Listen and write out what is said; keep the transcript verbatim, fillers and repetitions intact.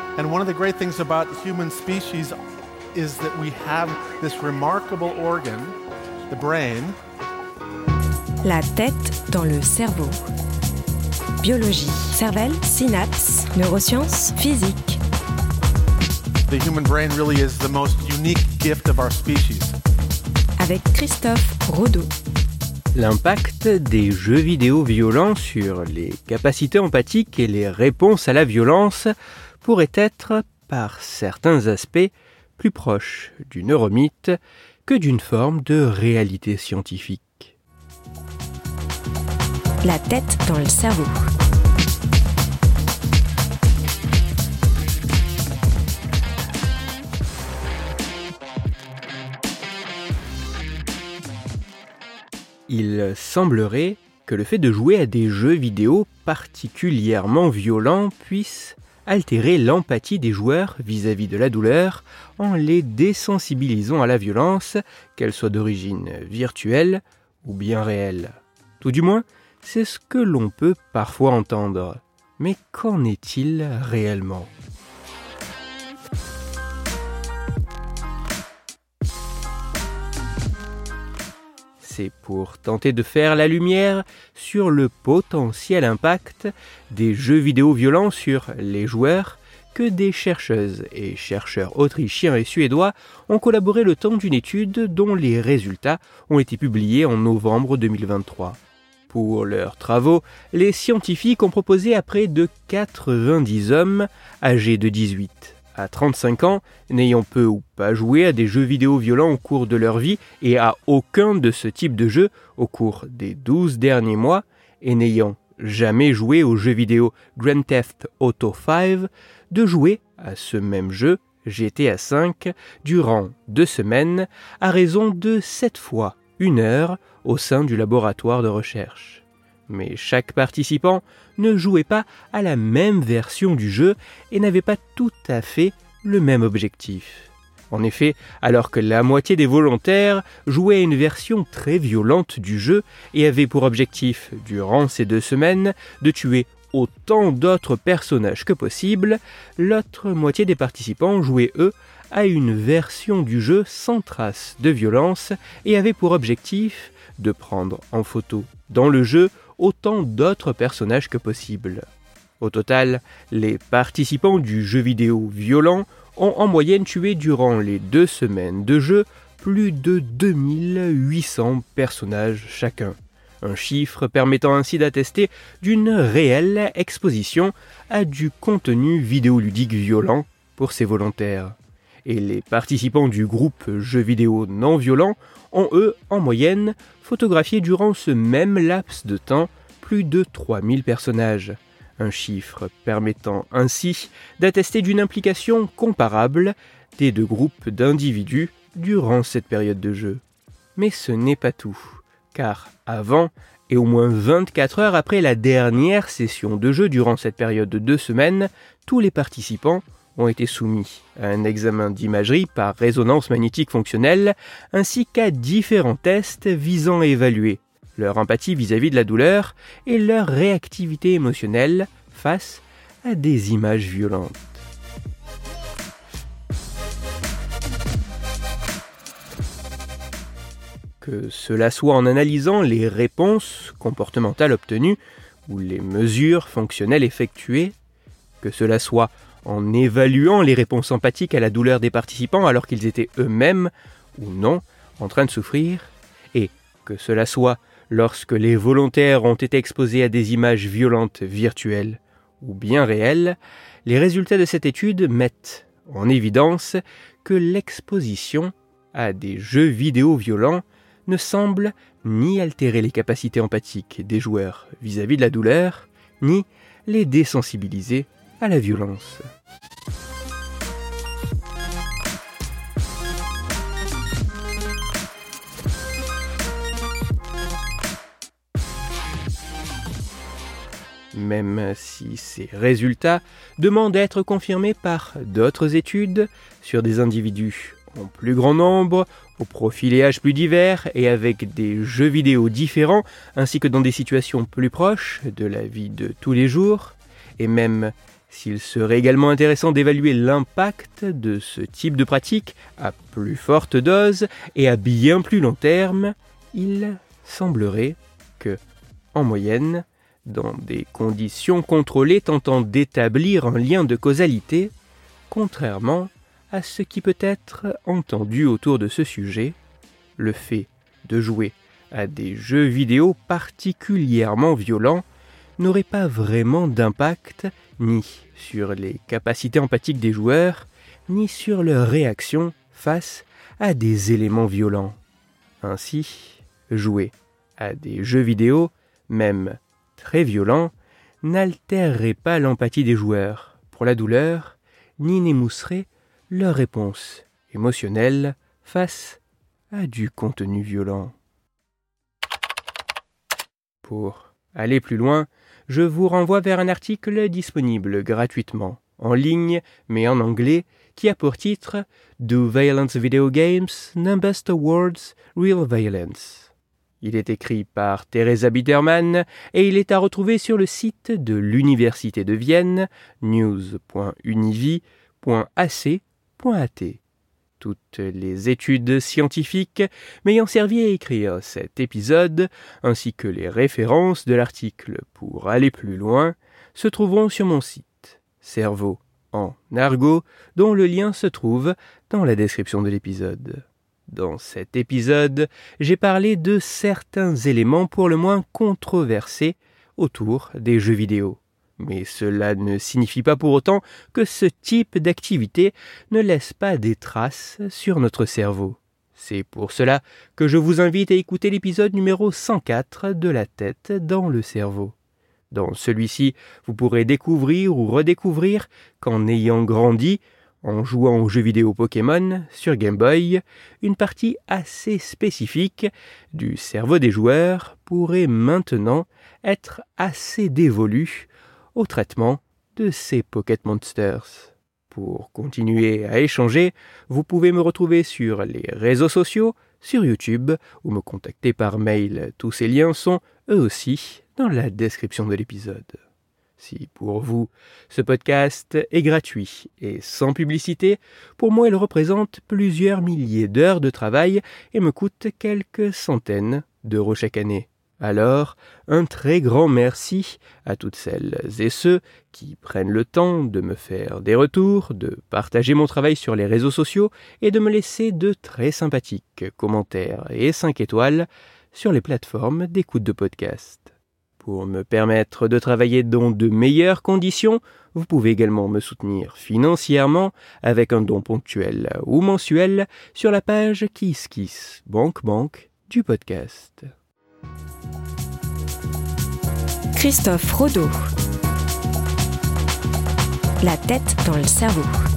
And one of the great things about the human species is that we have this remarkable organ, the brain. La tête dans le cerveau. Biologie, cervelle, synapses, neurosciences, physique. The human brain really is the most unique gift of our species. Avec Christophe Rodeau. L'impact des jeux vidéo violents sur les capacités empathiques et les réponses à la violence pourrait être, par certains aspects, plus proche du neuromythe que d'une forme de réalité scientifique. La tête dans le cerveau. Il semblerait que le fait de jouer à des jeux vidéo particulièrement violents puisse altérer l'empathie des joueurs vis-à-vis de la douleur en les désensibilisant à la violence, qu'elle soit d'origine virtuelle ou bien réelle. Tout du moins, c'est ce que l'on peut parfois entendre. Mais qu'en est-il réellement ? C'est pour tenter de faire la lumière sur le potentiel impact des jeux vidéo violents sur les joueurs que des chercheuses et chercheurs autrichiens et suédois ont collaboré le temps d'une étude dont les résultats ont été publiés en novembre deux mille vingt-trois. Pour leurs travaux, les scientifiques ont proposé à près de quatre-vingt-dix hommes âgés de dix-huit à trente-cinq ans, n'ayant peu ou pas joué à des jeux vidéo violents au cours de leur vie et à aucun de ce type de jeu au cours des douze derniers mois, et n'ayant jamais joué au jeu vidéo Grand Theft Auto cinq, de jouer à ce même jeu, G T A cinq, durant deux semaines, à raison de sept fois une heure au sein du laboratoire de recherche. Mais chaque participant ne jouait pas à la même version du jeu et n'avait pas tout à fait le même objectif. En effet, alors que la moitié des volontaires jouaient à une version très violente du jeu et avaient pour objectif, durant ces deux semaines, de tuer autant d'autres personnages que possible, l'autre moitié des participants jouaient, eux, à une version du jeu sans trace de violence et avaient pour objectif de prendre en photo dans le jeu autant d'autres personnages que possible. Au total, les participants du jeu vidéo violent ont en moyenne tué durant les deux semaines de jeu plus de deux mille huit cents personnages chacun. Un chiffre permettant ainsi d'attester d'une réelle exposition à du contenu vidéoludique violent pour ces volontaires. Et les participants du groupe jeux vidéo non violents ont, eux, en moyenne, photographié durant ce même laps de temps plus de trois mille personnages. Un chiffre permettant ainsi d'attester d'une implication comparable des deux groupes d'individus durant cette période de jeu. Mais ce n'est pas tout, car avant, et au moins vingt-quatre heures après la dernière session de jeu durant cette période de deux semaines, tous les participants ont été soumis à un examen d'imagerie par résonance magnétique fonctionnelle, ainsi qu'à différents tests visant à évaluer leur empathie vis-à-vis de la douleur et leur réactivité émotionnelle face à des images violentes. Que cela soit en analysant les réponses comportementales obtenues ou les mesures fonctionnelles effectuées, que cela soit en évaluant les réponses empathiques à la douleur des participants alors qu'ils étaient eux-mêmes ou non en train de souffrir, et que cela soit lorsque les volontaires ont été exposés à des images violentes virtuelles ou bien réelles, les résultats de cette étude mettent en évidence que l'exposition à des jeux vidéo violents ne semble ni altérer les capacités empathiques des joueurs vis-à-vis de la douleur, ni les désensibiliser à la violence. Même si ces résultats demandent à être confirmés par d'autres études sur des individus en plus grand nombre, au profil et âge plus divers et avec des jeux vidéo différents, ainsi que dans des situations plus proches de la vie de tous les jours, et même S'il serait également intéressant d'évaluer l'impact de ce type de pratique à plus forte dose et à bien plus long terme, il semblerait que, en moyenne, dans des conditions contrôlées tentant d'établir un lien de causalité, contrairement à ce qui peut être entendu autour de ce sujet, le fait de jouer à des jeux vidéo particulièrement violents n'aurait pas vraiment d'impact ni sur les capacités empathiques des joueurs, ni sur leur réaction face à des éléments violents. Ainsi, jouer à des jeux vidéo, même très violents, n'altérerait pas l'empathie des joueurs pour la douleur, ni n'émousserait leur réponse émotionnelle face à du contenu violent. Pour aller plus loin, je vous renvoie vers un article disponible gratuitement, en ligne, mais en anglais, qui a pour titre « Do Violent Video Games Numbers Towards Real Violence ». Il est écrit par Teresa Bittermann et il est à retrouver sur le site de l'Université de Vienne, news point univi point a c point a t. Toutes les études scientifiques m'ayant servi à écrire cet épisode, ainsi que les références de l'article pour aller plus loin, se trouveront sur mon site, Cerveau en argot, dont le lien se trouve dans la description de l'épisode. Dans cet épisode, j'ai parlé de certains éléments pour le moins controversés autour des jeux vidéo. Mais cela ne signifie pas pour autant que ce type d'activité ne laisse pas des traces sur notre cerveau. C'est pour cela que je vous invite à écouter l'épisode numéro cent quatre de La tête dans le cerveau. Dans celui-ci, vous pourrez découvrir ou redécouvrir qu'en ayant grandi, en jouant aux jeux vidéo Pokémon sur Game Boy, une partie assez spécifique du cerveau des joueurs pourrait maintenant être assez dévolue au traitement de ces Pocket Monsters. Pour continuer à échanger, vous pouvez me retrouver sur les réseaux sociaux, sur YouTube, ou me contacter par mail. Tous ces liens sont, eux aussi, dans la description de l'épisode. Si pour vous, ce podcast est gratuit et sans publicité, pour moi il représente plusieurs milliers d'heures de travail et me coûte quelques centaines d'euros chaque année. Alors, un très grand merci à toutes celles et ceux qui prennent le temps de me faire des retours, de partager mon travail sur les réseaux sociaux et de me laisser de très sympathiques commentaires et cinq étoiles sur les plateformes d'écoute de podcast. Pour me permettre de travailler dans de meilleures conditions, vous pouvez également me soutenir financièrement avec un don ponctuel ou mensuel sur la page KissKiss Bank Bank du podcast. Christophe Rodeau. La tête dans le cerveau.